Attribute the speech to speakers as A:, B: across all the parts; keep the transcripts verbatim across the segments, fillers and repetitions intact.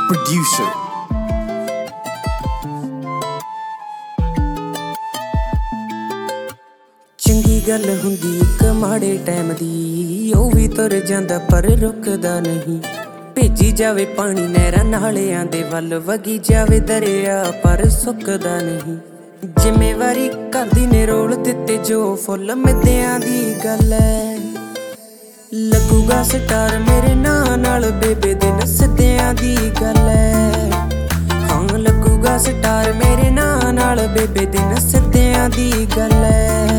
A: producer.
B: ਚੰਗੀ ਗੱਲ ਹੁੰਦੀ ਇੱਕ ਮਾੜੇ ਟਾਈਮ ਦੀ, ਉਹ ਵੀ ਤੁਰ ਜਾਂਦਾ ਪਰ ਰੁਕਦਾ ਨਹੀਂ। ਭੇਜੀ ਜਾਵੇ ਪਾਣੀ ਨਹਿਰਾਂ ਨਾਲਿਆਂ ਦੇ ਵੱਲ, ਵਗੀ ਜਾਵੇ ਦਰਿਆ ਪਰ ਸੁੱਕਦਾ ਨਹੀਂ। ਜ਼ਿੰਮੇਵਾਰੀ ਕਰਦੀ ਨੇ ਰੋਲ ਦਿੱਤੇ ਜੋ ਫੁੱਲ ਮਿੱਦਿਆਂ ਦੀ ਗੱਲ ਐ। ਲੱਗੂਗਾ ਸਟਾਰ ਮੇਰੇ ਨਾਂ ਨਾਲ ਬੇਬੇ ਦੇ ਨਸਦਿਆਂ ਦੀ ਗੱਲ ਐ। ਹਾਂ ਲੱਗੂਗਾ ਸਟਾਰ ਮੇਰੇ ਨਾਂ ਨਾਲ ਬੇਬੇ ਦੇ ਨਸਦਿਆਂ ਦੀ ਗੱਲ ਐ।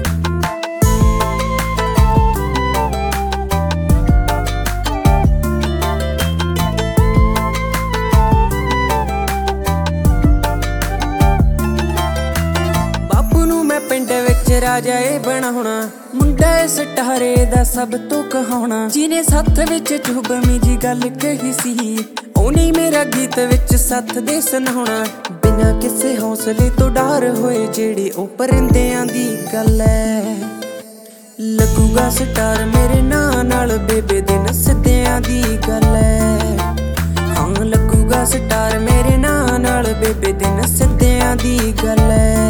B: ਪਿੰਡ ਵਿੱਚ ਰਾਜਾ ਇਹ ਬਣਾਉਣਾ, ਮੁੰਡਾ ਇਸ ਸਟਾਰੇ ਦਾ ਸਭ ਤੋਂ ਕਹਾਉਣਾ। ਜਿਹਨੇ ਸੱਥ ਵਿੱਚ ਚੁਬਵੀਂ ਜੀ ਗੱਲ ਕਹੀ ਸੀ, ਉਹਨੇ ਮੇਰਾ ਗੀਤ ਵਿੱਚ ਸੱਥ ਦੇ ਸੁਣਾਉਣਾ। ਬਿਨਾਂ ਕਿਸੇ ਹੌਸਲੇ ਤੋਂ ਡਰ ਹੋਏ ਜਿਹੜੇ ਉਹ ਪਰਿੰਦਿਆਂ ਦੀ ਗੱਲ ਐ। ਲੱਗੂਗਾ ਸਟਾਰ ਮੇਰੇ ਨਾਂ ਨਾਲ ਬੇਬੇ ਦੇ ਨਸਦਿਆਂ ਦੀ ਗੱਲ ਐ। ਹਾਂ ਲੱਗੂਗਾ ਸਟਾਰ ਮੇਰੇ ਨਾਂ ਨਾਲ ਬੇਬੇ ਦੇ ਨਸਦਿਆਂ ਦੀ ਗੱਲ ਐ।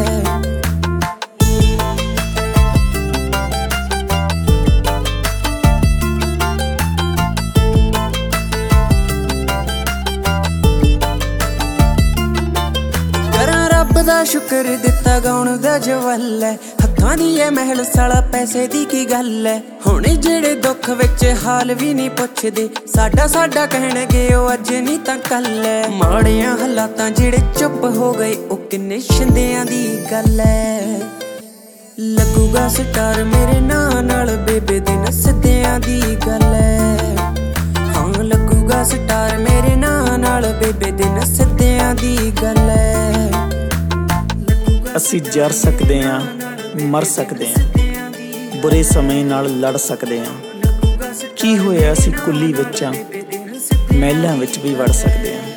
B: ਰੱਬ ਦਾ ਸ਼ੁਕਰ ਦਿੱਤਾ ਗਾਉਣ ਦਾ ਜਵੱਲ ਐ। ਹੱਥਾਂ ਦੀ ਐ ਮਹਿਲ ਸਾਲਾ ਪੈਸੇ ਦੀ ਕੀ ਗੱਲ ਐ। ਹੁਣ ਜਿਹੜੇ ਦੁੱਖ ਵਿੱਚ ਹਾਲ ਵੀ ਨਹੀਂ ਪੁੱਛਦੇ, ਸਾਡਾ ਸਾਡਾ ਕਹਿਣਗੇ ਉਹ ਅੱਜ ਨਹੀਂ ਤਾਂ ਕੱਲ ਐ। ਮਾੜਿਆਂ ਹਾਲਾਤਾਂ ਜਿਹੜੇ ਚੁੱਪ ਹੋ ਗਏ ਉਹ ਕਿੰਨੇ ਸ਼ਿੰਦਿਆਂ ਦੀ ਗੱਲ ਐ। ਲੱਗੂਗਾ ਸਟਾਰ ਮੇਰੇ ਨਾਂ ਨਾਲ ਬੇਬੇ ਦੇ ਨਸਦਿਆਂ ਦੀ ਗੱਲ ਐ। ਹਾਂ ਲੱਗੂਗਾ ਸਟਾਰ ਮੇਰੇ ਨਾਂ ਨਾਲ ਬੇਬੇ ਦੇ ਨਸਦਿਆਂ ਦੀ ਗੱਲ ਐ।
C: ਅਸੀਂ ਜਰ ਸਕਦੇ ਹਾਂ, ਮਰ ਸਕਦੇ ਹਾਂ, ਬੁਰੇ ਸਮੇਂ ਨਾਲ ਲੜ ਸਕਦੇ ਹਾਂ। ਕੀ ਹੋਇਆ ਅਸੀਂ ਕੁੱਲੀ ਵਿੱਚ ਹਾਂ, ਮਹਿਲਾਂ ਵਿੱਚ ਵੀ ਵੜ ਸਕਦੇ ਹਾਂ।